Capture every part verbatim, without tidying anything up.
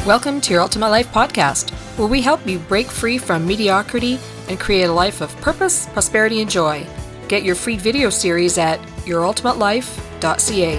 Welcome to Your Ultimate Life podcast, where we help you break free from mediocrity and create a life of purpose, prosperity, and joy. Get your free video series at your ultimate life dot c a.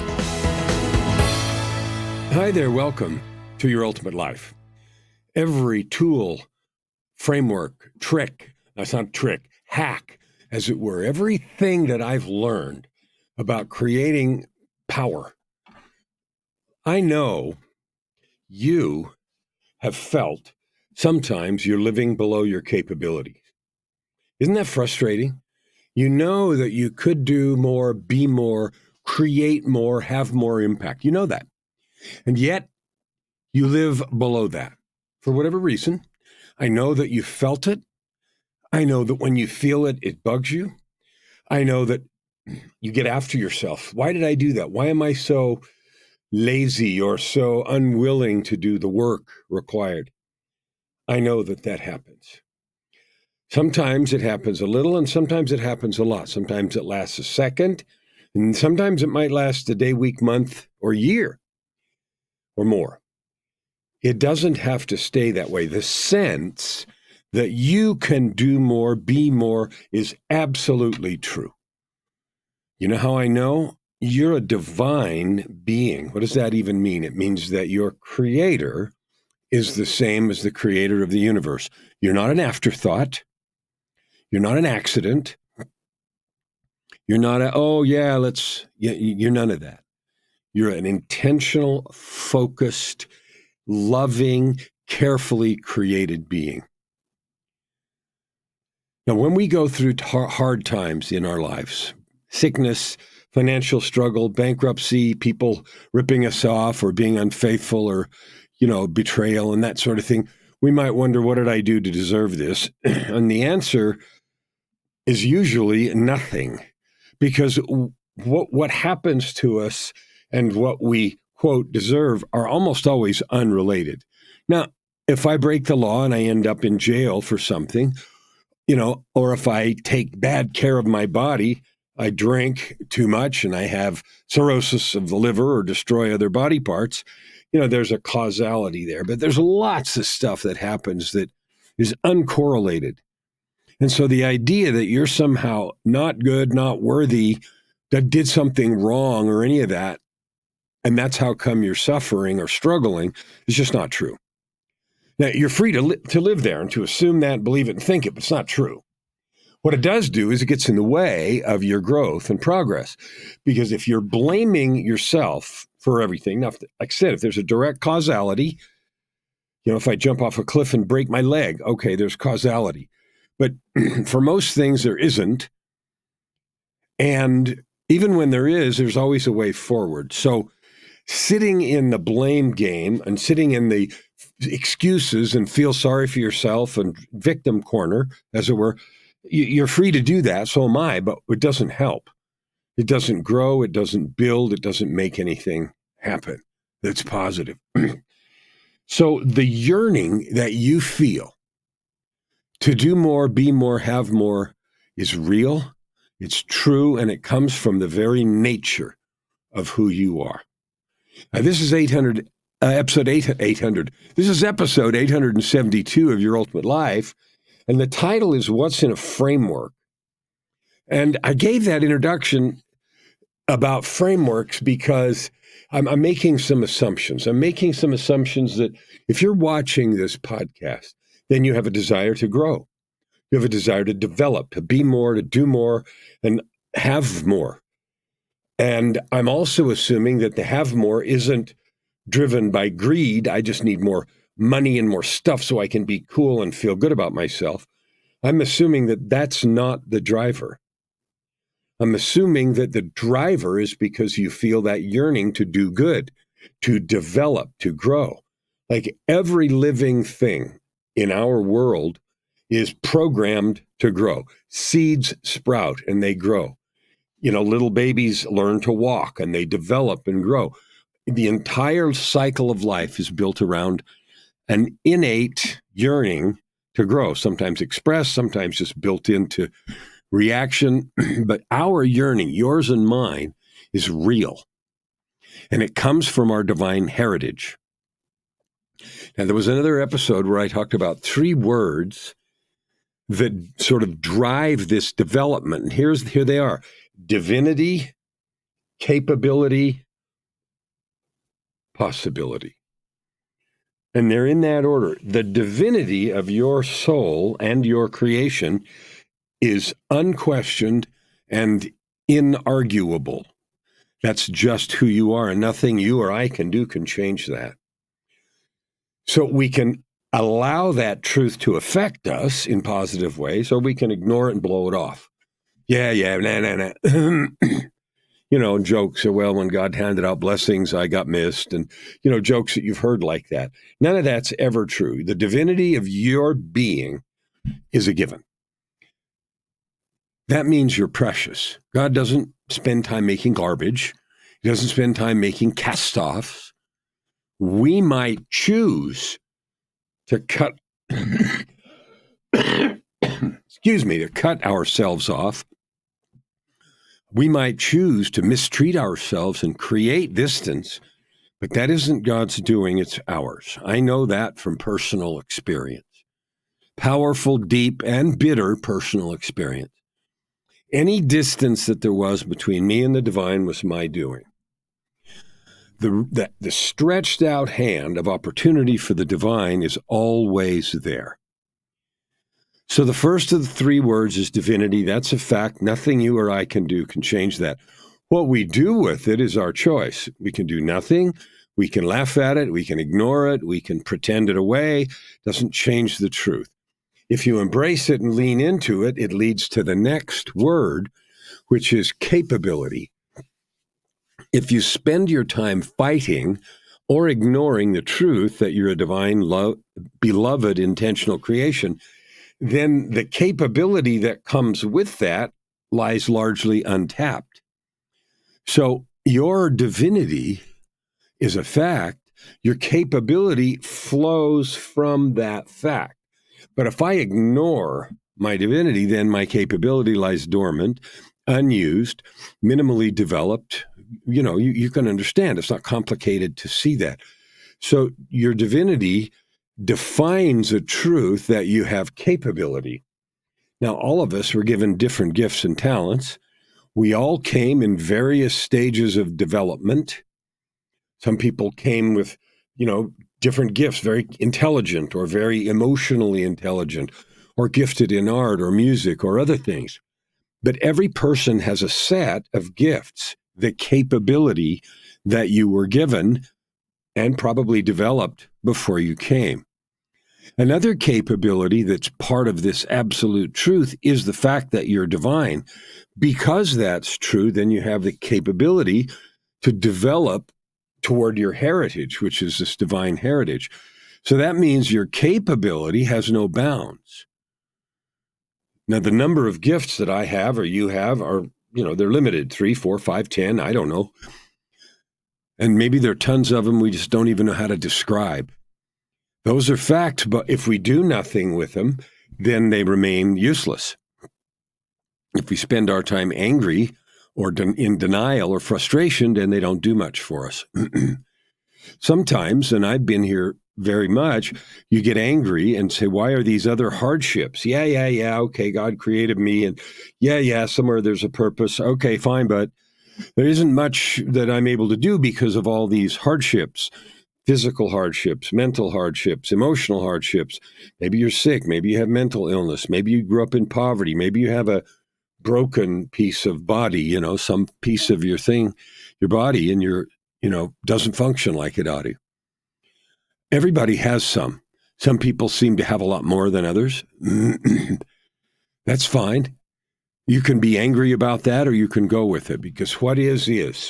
Hi there, welcome to Your Ultimate Life. Every tool, framework, trick, that's not trick, hack, as it were, everything that I've learned about creating power, I know you have felt sometimes you're living below your capabilities. Isn't that frustrating? You know that you could do more, be more, create more, have more impact. You know that. And yet you live below that for whatever reason. I know that you felt it. I know that when you feel it, it bugs you. I know that you get after yourself. Why did I do that? Why am I so lazy or so unwilling to do the work required? I know that that happens. Sometimes it happens a little, and sometimes it happens a lot. Sometimes it lasts a second, and sometimes it might last a day, week, month, or year, or more. It doesn't have to stay that way. The sense that you can do more, be more, is absolutely true. You know how I know? You're a divine being. What does that even mean? It means that your creator is the same as the creator of the universe. You're not an afterthought. You're not an accident. You're not a, oh yeah, let's, you're none of that. You're an intentional, focused, loving, carefully created being. Now, when we go through hard times in our lives, sickness, financial struggle, bankruptcy, people ripping us off or being unfaithful or, you know, betrayal and that sort of thing, we might wonder, what did I do to deserve this? And the answer is usually nothing, because what what happens to us and what we, quote, deserve are almost always unrelated. Now, if I break the law and I end up in jail for something, you know, or if I take bad care of my body, I drink too much and I have cirrhosis of the liver or destroy other body parts, you know, there's a causality there. But there's lots of stuff that happens that is uncorrelated. And so the idea that you're somehow not good, not worthy, that did something wrong or any of that, and that's how come you're suffering or struggling, is just not true. Now, you're free to, li- to live there and to assume that, believe it, and think it, but it's not true. What it does do is it gets in the way of your growth and progress. Because if you're blaming yourself for everything, now, like I said, if there's a direct causality, you know, if I jump off a cliff and break my leg, okay, there's causality. But for most things, there isn't. And even when there is, there's always a way forward. So sitting in the blame game and sitting in the excuses and feel sorry for yourself and victim corner, as it were, you're free to do that. So am I, but it doesn't help. It doesn't grow. It doesn't build. It doesn't make anything happen that's positive. So the yearning that you feel to do more, be more, have more is real, it's true, and it comes from the very nature of who you are. Now, this is eight hundred, uh, episode eight, eight hundred. This is episode eight hundred seventy-two of Your Ultimate Life, and the title is What's in a Framework? And I gave that introduction about frameworks because I'm, I'm making some assumptions. I'm making some assumptions that if you're watching this podcast, then you have a desire to grow. You have a desire to develop, to be more, to do more, and have more. And I'm also assuming that the have more isn't driven by greed. I just need more money and more stuff so I can be cool and feel good about myself. I'm assuming that that's not the driver. I'm assuming that the driver is because you feel that yearning to do good, to develop, to grow. Like every living thing in our world is programmed to grow. Seeds sprout and they grow. You know, little babies learn to walk and they develop and grow. The entire cycle of life is built around an innate yearning to grow, sometimes expressed, sometimes just built into reaction. But our yearning, yours and mine, is real. And it comes from our divine heritage. And there was another episode where I talked about three words that sort of drive this development. And here's here they are: divinity, capability, possibility. And they're in that order. The divinity of your soul and your creation is unquestioned and inarguable. That's just who you are, and nothing you or I can do can change that. So we can allow that truth to affect us in positive ways, or we can ignore it and blow it off. Yeah, yeah, nah, nah, nah. You know, jokes are, well, when God handed out blessings, I got missed. And, you know, jokes that you've heard like that. None of that's ever true. The divinity of your being is a given. That means you're precious. God doesn't spend time making garbage. He doesn't spend time making cast-offs. We might choose to cut, excuse me, to cut ourselves off. We might choose to mistreat ourselves and create distance, but that isn't God's doing, it's ours. I know that from personal experience. Powerful, deep, and bitter personal experience. Any distance that there was between me and the divine was my doing. The, the, the stretched out hand of opportunity for the divine is always there. So the first of the three words is divinity. That's a fact. Nothing you or I can do can change that. What we do with it is our choice. We can do nothing. We can laugh at it. We can ignore it. We can pretend it away. It doesn't change the truth. If you embrace it and lean into it, it leads to the next word, which is capability. If you spend your time fighting or ignoring the truth that you're a divine, lo- beloved, intentional creation, then the capability that comes with that lies largely untapped. So your divinity is a fact. Your capability flows from that fact. But if I ignore my divinity, then my capability lies dormant, unused, minimally developed. You know, you, you can understand. It's not complicated to see that. So your divinity defines a truth that you have capability. Now, all of us were given different gifts and talents. We all came in various stages of development. Some people came with, you know, different gifts, very intelligent or very emotionally intelligent, or gifted in art or music or other things. But every person has a set of gifts, the capability that you were given and probably developed before you came. Another capability that's part of this absolute truth is the fact that you're divine. Because that's true, then you have the capability to develop toward your heritage, which is this divine heritage. So that means your capability has no bounds. Now, the number of gifts that I have or you have are, you know, they're limited, three, four, five, ten, I don't know. And maybe there are tons of them we just don't even know how to describe. Those are facts, but if we do nothing with them, then they remain useless. If we spend our time angry or in denial or frustration, then they don't do much for us. Sometimes, and I've been here very much, you get angry and say, why are these other hardships? Yeah, yeah, yeah, okay, God created me, and yeah, yeah, somewhere there's a purpose. Okay, fine, but there isn't much that I'm able to do because of all these hardships. Physical hardships, mental hardships, emotional hardships. Maybe you're sick. Maybe you have mental illness. Maybe you grew up in poverty. Maybe you have a broken piece of body, you know, some piece of your thing, your body, and your, you know, doesn't function like it ought to. Everybody has some. Some people seem to have a lot more than others. That's fine. You can be angry about that, or you can go with it, because what is, is.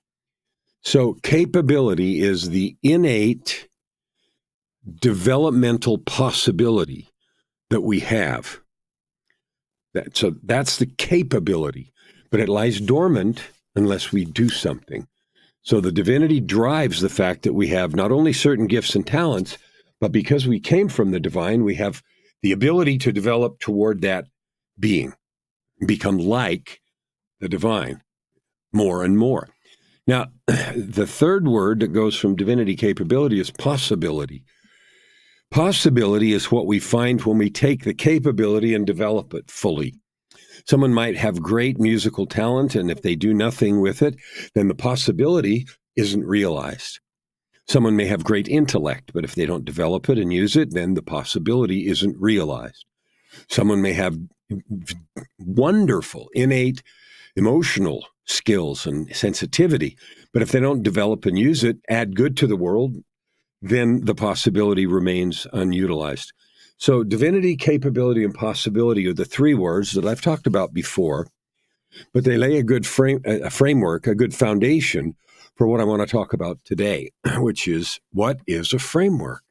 So capability is the innate developmental possibility that we have. That, so that's the capability, but it lies dormant unless we do something. So the divinity drives the fact that we have not only certain gifts and talents, but because we came from the divine, we have the ability to develop toward that being, become like the divine more and more. Now, the third word that goes from divinity capability is possibility. Possibility is what we find when we take the capability and develop it fully. Someone might have great musical talent, and if they do nothing with it, then the possibility isn't realized. Someone may have great intellect, but if they don't develop it and use it, then the possibility isn't realized. Someone may have wonderful, innate, emotional skills and sensitivity, but if they don't develop and use it, add good to the world, then the possibility remains unutilized. So divinity, capability, and possibility are the three words that I've talked about before, but they lay a good frame, a framework, a good foundation for what I want to talk about today, which is, what is a framework?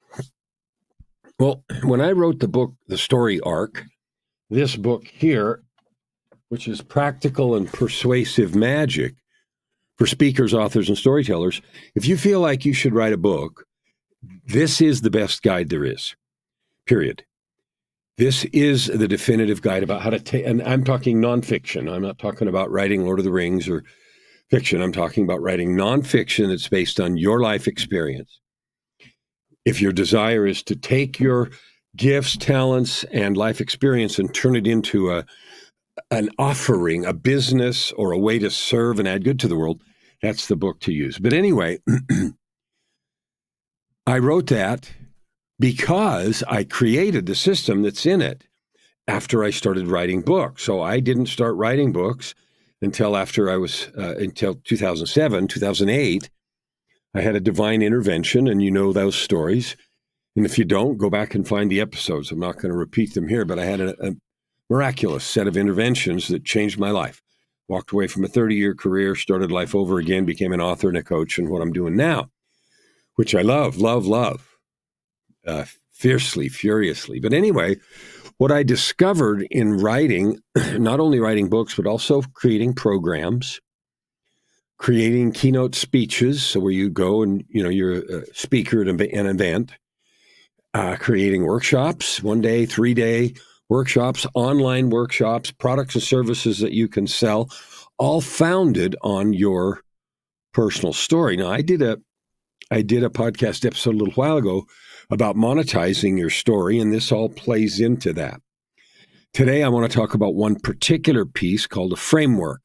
Well, when I wrote the book, The Story Arc, this book here, which is Practical and Persuasive Magic for speakers, authors, and storytellers, if you feel like you should write a book, this is the best guide there is, period. This is the definitive guide about how to take, and I'm talking nonfiction. I'm not talking about writing Lord of the Rings or fiction. I'm talking about writing nonfiction that's based on your life experience. If your desire is to take your gifts, talents, and life experience and turn it into a an offering, a business, or a way to serve and add good to the world, that's the book to use. But anyway, I wrote that because I created the system that's in it after I started writing books. So I didn't start writing books until after I was, uh, until two thousand seven, two thousand eight. I had a divine intervention, and you know those stories. And if you don't, go back and find the episodes. I'm not going to repeat them here, but I had a, a miraculous set of interventions that changed my life. Walked away from a thirty-year career, started life over again, became an author and a coach, and what I'm doing now, which I love, love, love, uh, fiercely, furiously. But anyway, what I discovered in writing, not only writing books, but also creating programs, creating keynote speeches, so where you go and, you know, you're a speaker at an event, uh, creating workshops, one day, three day workshops, online workshops, products and services that you can sell, all founded on your personal story. Now, I did a, I did a podcast episode a little while ago about monetizing your story, and this all plays into that. Today, I want to talk about one particular piece called a framework.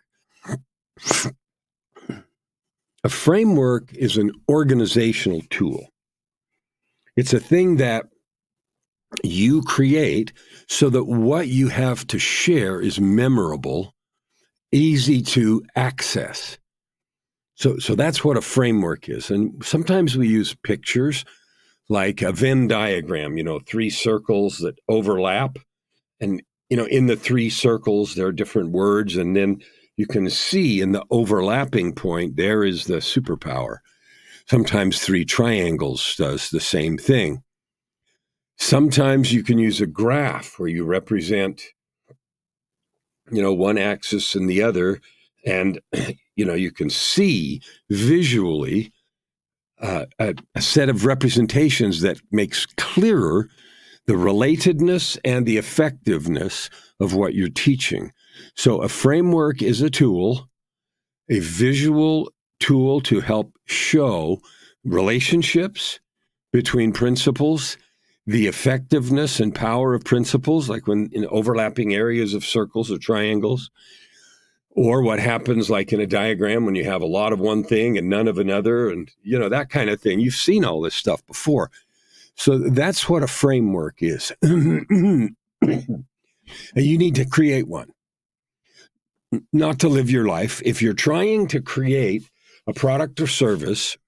A framework is an organizational tool. It's a thing that you create so that what you have to share is memorable, easy to access. So, so that's what a framework is. And sometimes we use pictures like a Venn diagram, you know, three circles that overlap. And, you know, in the three circles, there are different words, and then you can see in the overlapping point, there is the superpower. Sometimes three triangles does the same thing. Sometimes you can use a graph where you represent, you know, one axis and the other, and, you know, you can see visually uh, a, a set of representations that makes clearer the relatedness and the effectiveness of what you're teaching. So a framework is a tool, a visual tool to help show relationships between principles, the effectiveness and power of principles, like when in overlapping areas of circles or triangles, or what happens like in a diagram when you have a lot of one thing and none of another, and, you know, that kind of thing. You've seen all this stuff before. So that's what a framework is. And you need to create one. Not to live your life. If you're trying to create a product or service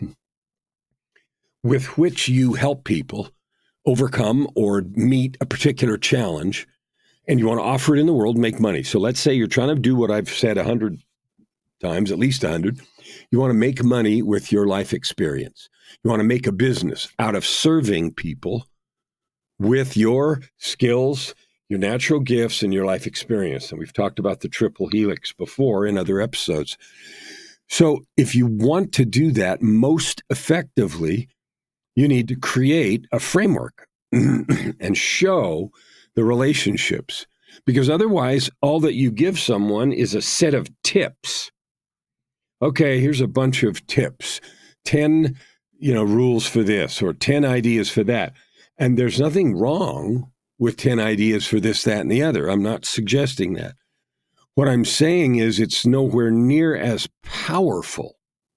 with which you help people overcome or meet a particular challenge, and you want to offer it in the world, make money. So let's say you're trying to do what I've said a hundred times, at least a hundred. You want to make money with your life experience. You want to make a business out of serving people with your skills, your natural gifts, and your life experience. And we've talked about the triple helix before in other episodes. So if you want to do that most effectively, you need to create a framework and show the relationships. Because otherwise, all that you give someone is a set of tips okay, here's a bunch of tips, ten, you know, rules for this or ten ideas for that. And there's nothing wrong with ten ideas for this, that, and the other. I'm not suggesting that. What I'm saying is it's nowhere near as powerful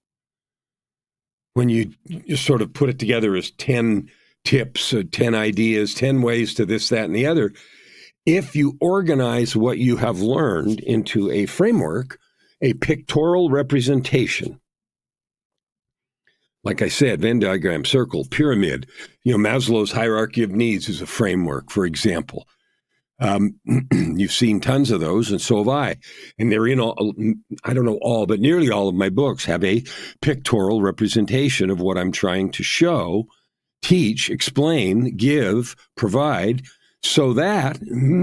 when you just sort of put it together as ten tips, or ten ideas, ten ways to this, that, and the other. If you organize what you have learned into a framework, a pictorial representation, like I said, Venn diagram, circle, pyramid, you know, Maslow's hierarchy of needs is a framework, for example. Um, you've seen tons of those, and so have I. And they're in all, I don't know all, but nearly all of my books have a pictorial representation of what I'm trying to show, teach, explain, give, provide, so that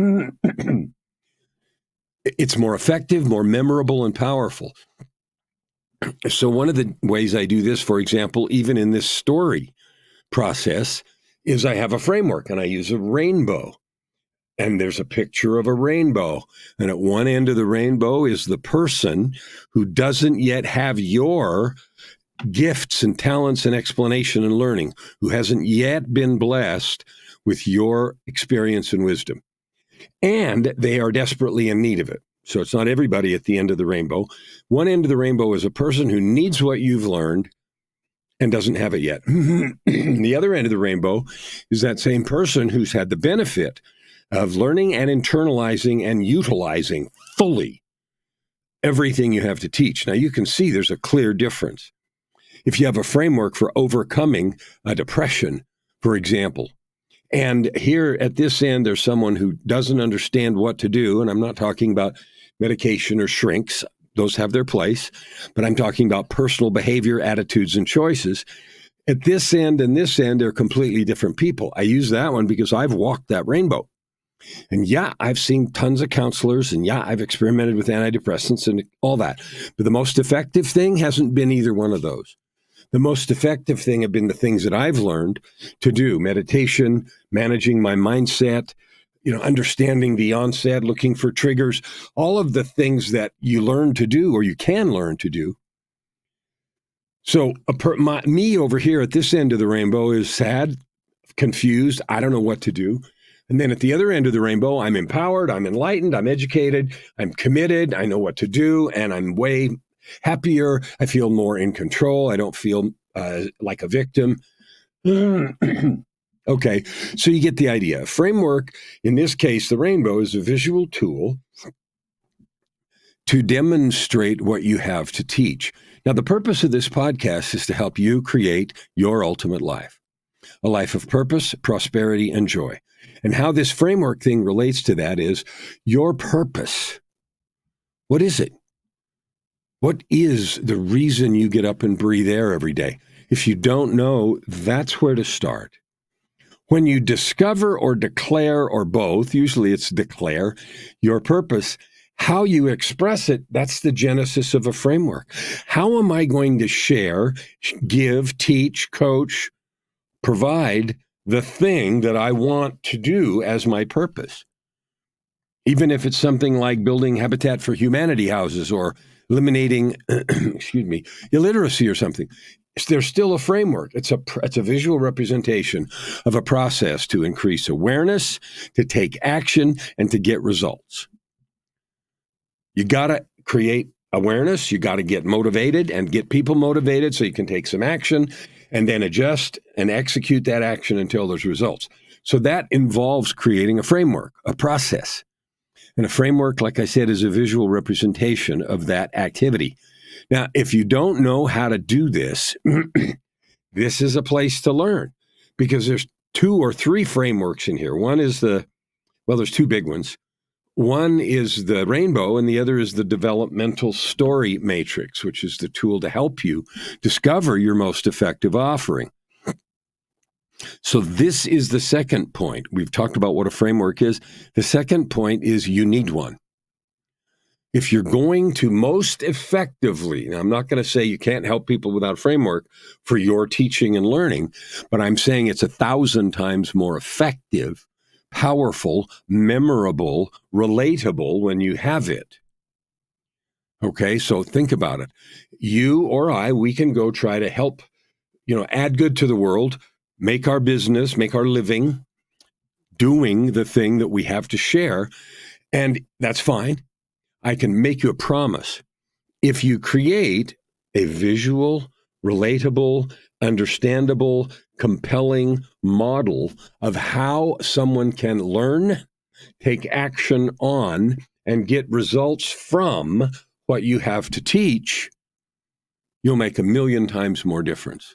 it's more effective, more memorable, and powerful. So one of the ways I do this, for example, even in this story process, is I have a framework and I use a rainbow. And there's a picture of a rainbow. And at one end of the rainbow is the person who doesn't yet have your gifts and talents and explanation and learning, who hasn't yet been blessed with your experience and wisdom. And they are desperately in need of it. So it's not everybody at the end of the rainbow. One end of the rainbow is a person who needs what you've learned and doesn't have it yet. The other end of the rainbow is that same person who's had the benefit of learning and internalizing and utilizing fully everything you have to teach. Now, you can see there's a clear difference. If you have a framework for overcoming a depression, for example, and here at this end, there's someone who doesn't understand what to do, and I'm not talking about medication or shrinks. Those have their place, but I'm talking about personal behavior, attitudes, and choices. At this end and this end, they're completely different people. I use that one because I've walked that rainbow. And yeah, I've seen tons of counselors, and yeah, I've experimented with antidepressants and all that. But the most effective thing hasn't been either one of those. The most effective thing have been the things that I've learned to do: meditation, managing my mindset, you know, understanding the onset, looking for triggers, all of the things that you learn to do or you can learn to do. So a per, my, me over here at this end of the rainbow is sad, confused. I don't know what to do. And then at the other end of the rainbow, I'm empowered, I'm enlightened, I'm educated, I'm committed, I know what to do, and I'm way happier. I feel more in control. I don't feel uh, like a victim. Okay, so you get the idea. Framework, in this case, the rainbow, is a visual tool to demonstrate what you have to teach. Now, the purpose of this podcast is to help you create your ultimate life, a life of purpose, prosperity, and joy. And how this framework thing relates to that is your purpose. What is it? What is the reason you get up and breathe air every day? If you don't know, that's where to start. When you discover or declare, or both, usually it's declare, your purpose, how you express it, that's the genesis of a framework. How am I going to share, give, teach, coach, provide the thing that I want to do as my purpose? Even if it's something like building Habitat for Humanity houses or eliminating, excuse me, illiteracy or something, there's still a framework. It's a it's a visual representation of a process to increase awareness, to take action, and to get results. You got to create awareness. You got to get motivated and get people motivated so you can take some action and then adjust and execute that action until there's results. So that involves creating a framework, a process. And a framework, like I said, is a visual representation of that activity. Now, if you don't know how to do this, this is a place to learn, because there's two or three frameworks in here. One is the, well, there's two big ones. One is the rainbow, and the other is the developmental story matrix, which is the tool to help you discover your most effective offering. So this is the second point. We've talked about what a framework is. The second point is you need one. If you're going to most effectively, now I'm not going to say you can't help people without a framework for your teaching and learning, but I'm saying it's a thousand times more effective, powerful, memorable, relatable when you have it. Okay, so think about it. You or I, we can go try to help, you know, add good to the world, make our business, make our living, doing the thing that we have to share. And that's fine. I can make you a promise. If you create a visual, relatable, understandable, compelling model of how someone can learn, take action on, and get results from what you have to teach, you'll make a million times more difference.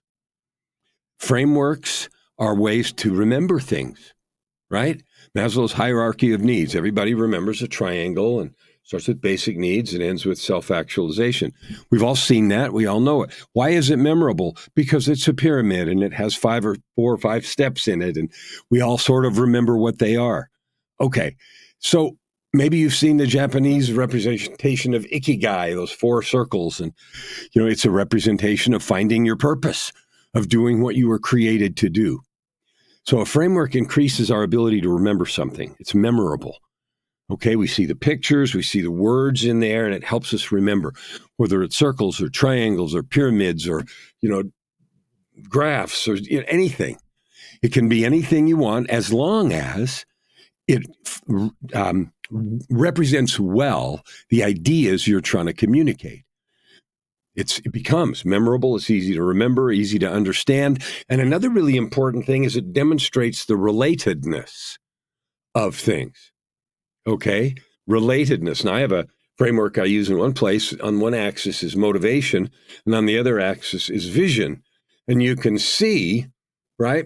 Frameworks are ways to remember things, right? Maslow's hierarchy of needs. Everybody remembers a triangle and starts with basic needs and ends with self-actualization. We've all seen that. We all know it. Why is it memorable? Because it's a pyramid and it has five or four or five steps in it, and we all sort of remember what they are. Okay, so maybe you've seen the Japanese representation of ikigai, those four circles, and you know it's a representation of finding your purpose, of doing what you were created to do. So a framework increases our ability to remember something. It's memorable. Okay, we see the pictures, we see the words in there, and it helps us remember, whether it's circles or triangles or pyramids or, you know, graphs or you know, anything. It can be anything you want as long as it um, represents well the ideas you're trying to communicate. It's, it becomes memorable, it's easy to remember, easy to understand. And another really important thing is it demonstrates the relatedness of things. Okay, relatedness. Now, I have a framework I use in one place. On one axis is motivation, and on the other axis is vision. And you can see, right,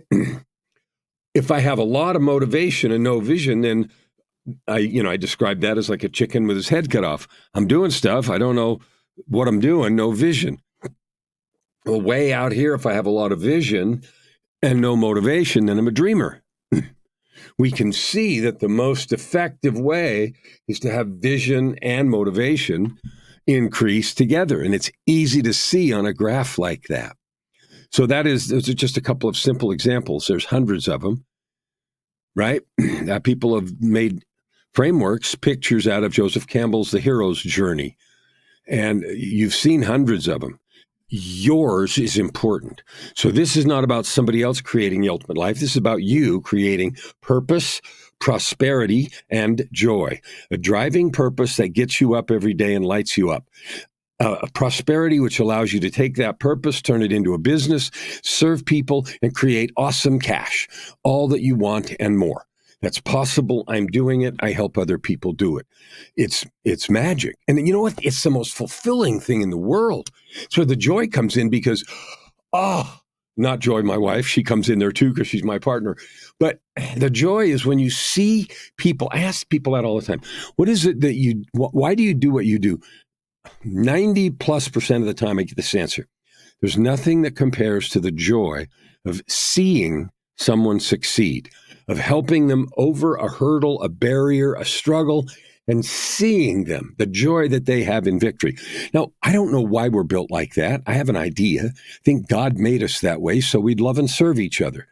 if I have a lot of motivation and no vision, then I, you know, I describe that as like a chicken with his head cut off. I'm doing stuff. I don't know what I'm doing, no vision. Well, way out here, if I have a lot of vision and no motivation, then I'm a dreamer. We can see that the most effective way is to have vision and motivation increase together. And it's easy to see on a graph like that. So that is, those are just a couple of simple examples. There's hundreds of them, right? That people have made frameworks, pictures out of Joseph Campbell's The Hero's Journey. And you've seen hundreds of them. Yours is important. So this is not about somebody else creating the ultimate life. This is about you creating purpose, prosperity, and joy. A driving purpose that gets you up every day and lights you up. Uh, a prosperity which allows you to take that purpose, turn it into a business, serve people, and create awesome cash. All that you want and more. That's possible. I'm doing it. I help other people do it. It's it's magic. And you know what? It's the most fulfilling thing in the world. So the joy comes in because, oh, not Joy, my wife. She comes in there too because she's my partner. But the joy is when you see people, I ask people that all the time. What is it that you, wh- why do you do what you do? ninety plus percent of the time I get this answer. There's nothing that compares to the joy of seeing someone succeed, of helping them over a hurdle, a barrier, a struggle, and seeing them, the joy that they have in victory. Now, I don't know why we're built like that. I have an idea. I think God made us that way so we'd love and serve each other.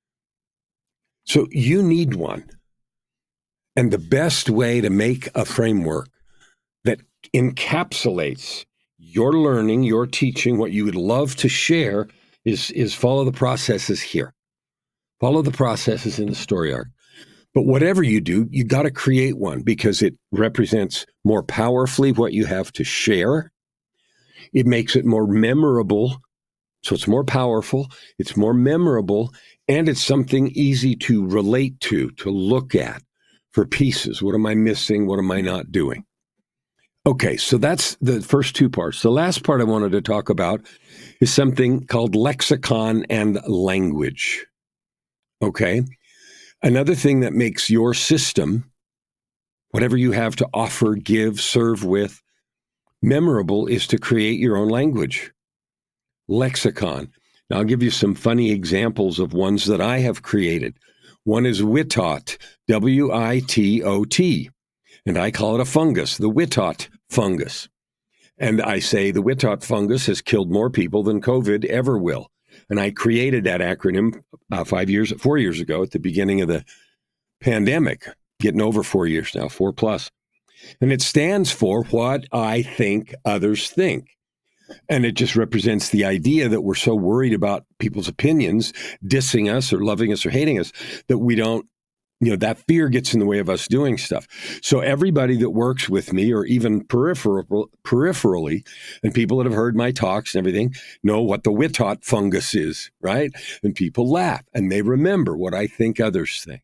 So you need one. And the best way to make a framework that encapsulates your learning, your teaching, what you would love to share is, is follow the processes here. Follow the processes in the story arc. But whatever you do, you got to create one because it represents more powerfully what you have to share. It makes it more memorable. So it's more powerful, it's more memorable, and it's something easy to relate to, to look at for pieces. What am I missing? What am I not doing? Okay, so that's the first two parts. The last part I wanted to talk about is something called lexicon and language. Okay? Another thing that makes your system, whatever you have to offer, give, serve with, memorable is to create your own language. Lexicon. Now, I'll give you some funny examples of ones that I have created. One is Witot, W I T O T, and I call it a fungus, the Witot fungus. And I say the Witot fungus has killed more people than COVID ever will. And I created that acronym uh, five years, four years ago at the beginning of the pandemic, getting over four years now, four plus. And it stands for what I think others think. And it just represents the idea that we're so worried about people's opinions, dissing us or loving us or hating us, that we don't, you know, that fear gets in the way of us doing stuff. So everybody that works with me, or even peripheral, peripherally, and people that have heard my talks and everything, know what the Witot fungus is, right? And people laugh and they remember what I think others think.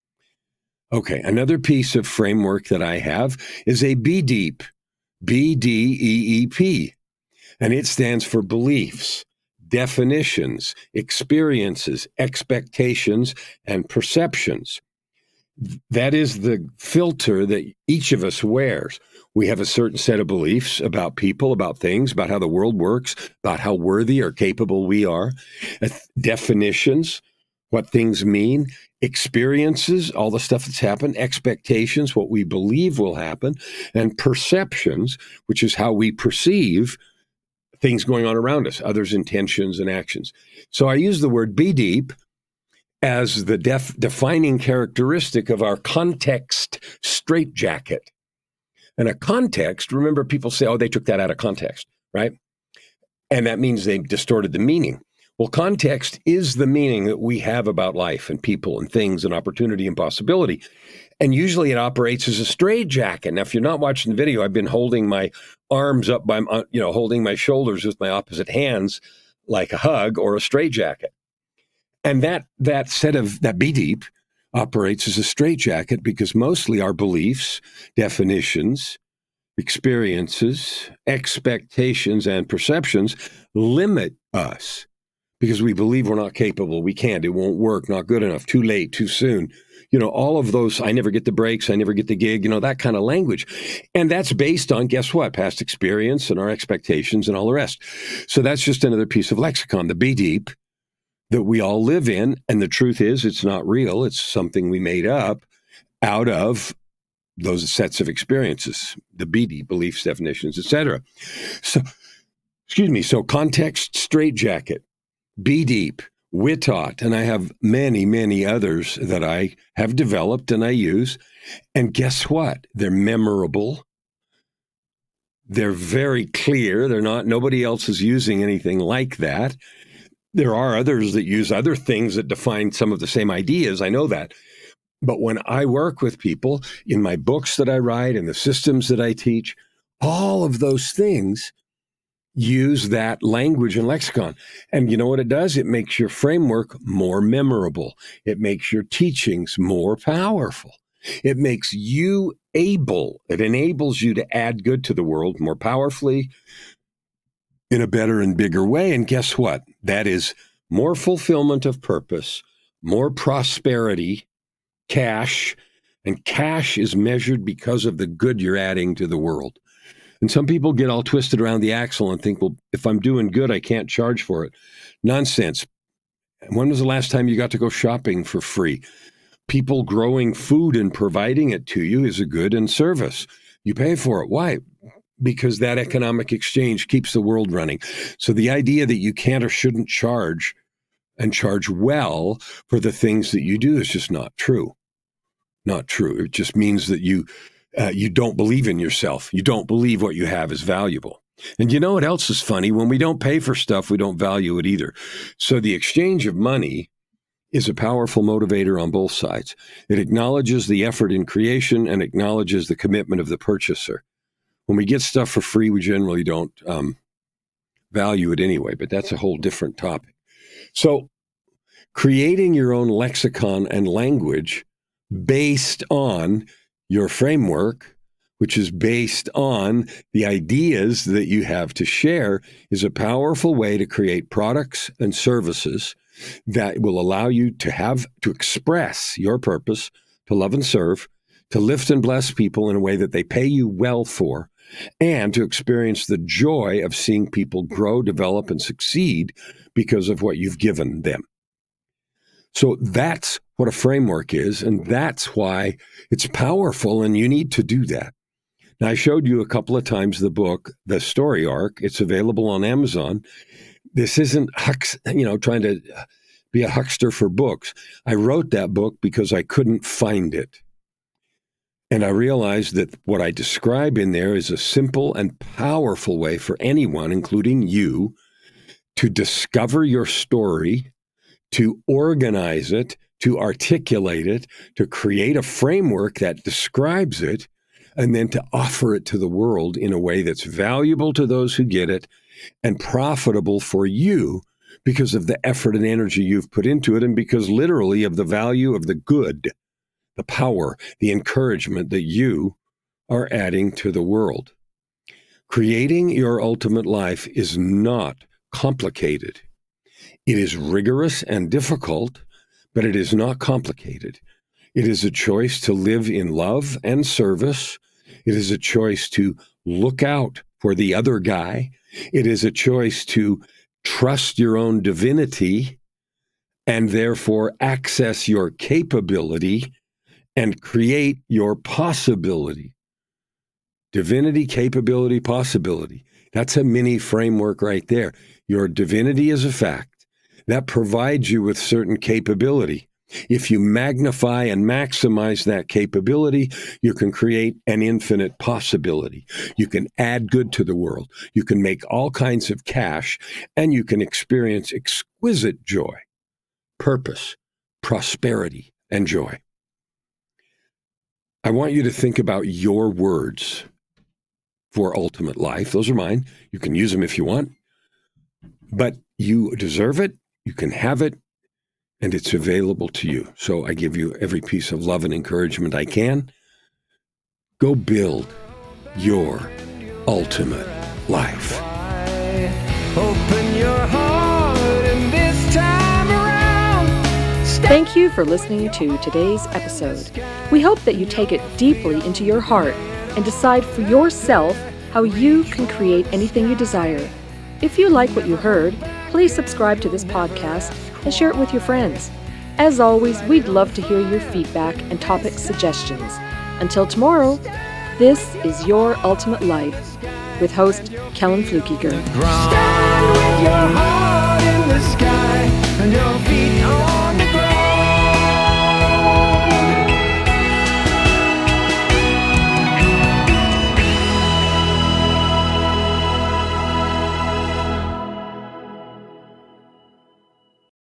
Okay, another piece of framework that I have is a B DEEP, B D E E P. And it stands for beliefs, definitions, experiences, expectations, and perceptions. That is the filter that each of us wears. We have a certain set of beliefs about people, about things, about how the world works, about how worthy or capable we are. Definitions, what things mean, experiences, all the stuff that's happened, expectations, what we believe will happen, and perceptions, which is how we perceive things going on around us, others' intentions and actions. So I use the word be deep as the def- defining characteristic of our context straitjacket. And a context, remember people say, oh, they took that out of context, right? And that means they distorted the meaning. Well, context is the meaning that we have about life and people and things and opportunity and possibility. And usually it operates as a straitjacket. Now, if you're not watching the video, I've been holding my arms up by, you know, holding my shoulders with my opposite hands like a hug or a straitjacket. And that that set of, that be deep operates as a straitjacket because mostly our beliefs, definitions, experiences, expectations, and perceptions limit us because we believe we're not capable, we can't, it won't work, not good enough, too late, too soon. You know, all of those, I never get the breaks, I never get the gig, you know, that kind of language. And that's based on, guess what, past experience and our expectations and all the rest. So that's just another piece of lexicon, the be deep that we all live in. And the truth is, it's not real. It's something we made up out of those sets of experiences, the be deep, beliefs, definitions, et cetera. So, excuse me, so context straitjacket, be deep, Witot, and I have many, many others that I have developed and I use. And guess what? They're memorable. They're very clear. They're not, nobody else is using anything like that. There are others that use other things that define some of the same ideas. I know that. But when I work with people in my books that I write and the systems that I teach, all of those things use that language and lexicon. And you know what it does? It makes your framework more memorable. It makes your teachings more powerful. It makes you able. It enables you to add good to the world more powerfully, in a better and bigger way. And guess what? That is more fulfillment of purpose, more prosperity, cash, and cash is measured because of the good you're adding to the world. And some people get all twisted around the axle and think, well, if I'm doing good, I can't charge for it. Nonsense. When was the last time you got to go shopping for free? People growing food and providing it to you is a good and service. You pay for it. Why? Because that economic exchange keeps the world running. So the idea that you can't or shouldn't charge and charge well for the things that you do is just not true. Not true. It just means that you uh, you don't believe in yourself. You don't believe what you have is valuable. And you know what else is funny? When we don't pay for stuff, we don't value it either. So the exchange of money is a powerful motivator on both sides. It acknowledges the effort in creation and acknowledges the commitment of the purchaser. When we get stuff for free, we generally don't um, value it anyway, but that's a whole different topic. So creating your own lexicon and language based on your framework, which is based on the ideas that you have to share, is a powerful way to create products and services that will allow you to have to express your purpose, to love and serve, to lift and bless people in a way that they pay you well for, and to experience the joy of seeing people grow, develop, and succeed because of what you've given them. So that's what a framework is, and that's why it's powerful, and you need to do that. Now, I showed you a couple of times the book, The Story Arc. It's available on Amazon. This isn't, hux, you know, trying to be a huckster for books. I wrote that book because I couldn't find it. And I realized that what I describe in there is a simple and powerful way for anyone, including you, to discover your story, to organize it, to articulate it, to create a framework that describes it, and then to offer it to the world in a way that's valuable to those who get it and profitable for you because of the effort and energy you've put into it, and because literally of the value of the good, the power, the encouragement that you are adding to the world. Creating your ultimate life is not complicated. It is rigorous and difficult, but it is not complicated. It is a choice to live in love and service. It is a choice to look out for the other guy. It is a choice to trust your own divinity and therefore access your capability and create your possibility. Divinity, capability, possibility. That's a mini framework right there. Your divinity is a fact. That provides you with certain capability. If you magnify and maximize that capability, you can create an infinite possibility. You can add good to the world. You can make all kinds of cash, and you can experience exquisite joy, purpose, prosperity, and joy. I want you to think about your words for ultimate life. Those are mine. You can use them if you want, but you deserve it. You can have it, and it's available to you. So I give you every piece of love and encouragement I can. Go build your ultimate life. Open your heart and this time around. Thank you for listening to today's episode. We hope that you take it deeply into your heart and decide for yourself how you can create anything you desire. If you like what you heard, please subscribe to this podcast and share it with your friends. As always, we'd love to hear your feedback and topic suggestions. Until tomorrow, this is Your Ultimate Life with host Kellen Flukiger. Stand with your heart in the sky.